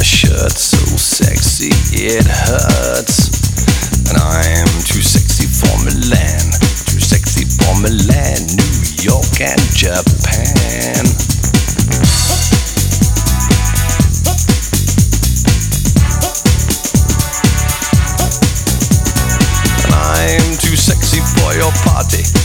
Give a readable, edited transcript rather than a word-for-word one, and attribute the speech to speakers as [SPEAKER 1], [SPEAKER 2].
[SPEAKER 1] shirt so sexy it hurts. And I'm too sexy for Milan, too sexy for Milan, New York and Japan.